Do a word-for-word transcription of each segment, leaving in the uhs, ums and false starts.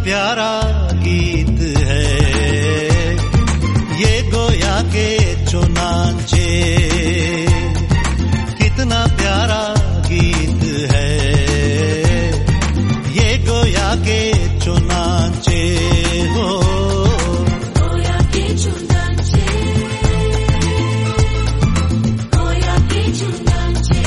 प्यारा गीत है ये गोया के चुनांचे, कितना प्यारा गीत है ये गोया के चुनांचे हो। गोया के चुनांचे, गोया के चुनांचे।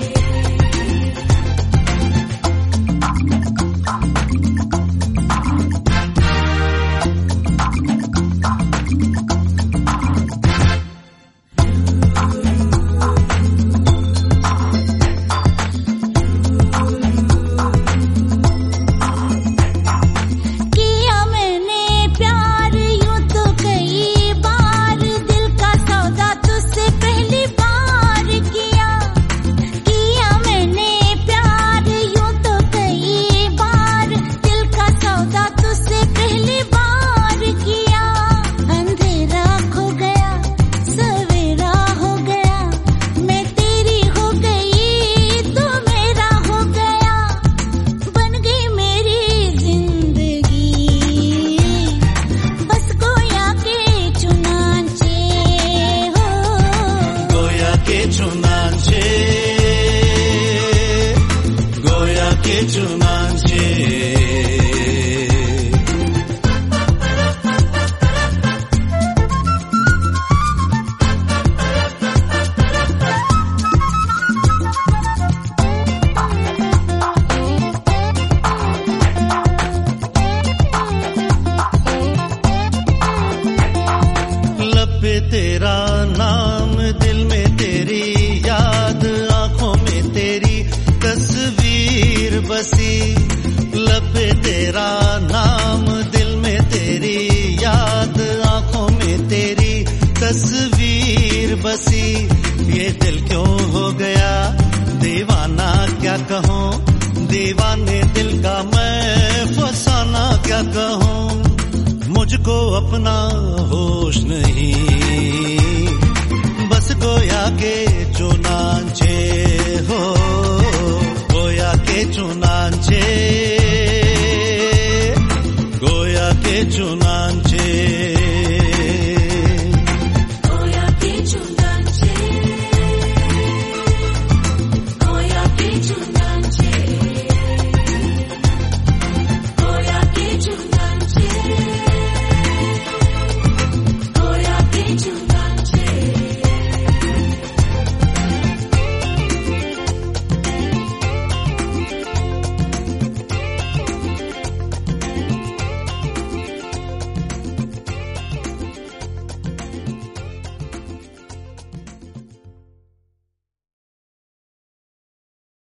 तेरा नाम दिल में तेरी याद, आंखों में तेरी तस्वीर बसी। लब पे तेरा नाम दिल में तेरी याद, आंखों में तेरी तस्वीर बसी। ये दिल क्यों हो गया दीवाना क्या कहूँ, दीवाने दिल का मैं फसाना क्या कहूँ। मुझको अपना होश नहीं, बस गोया के चुनांचे हो, गोया के चुनांचे।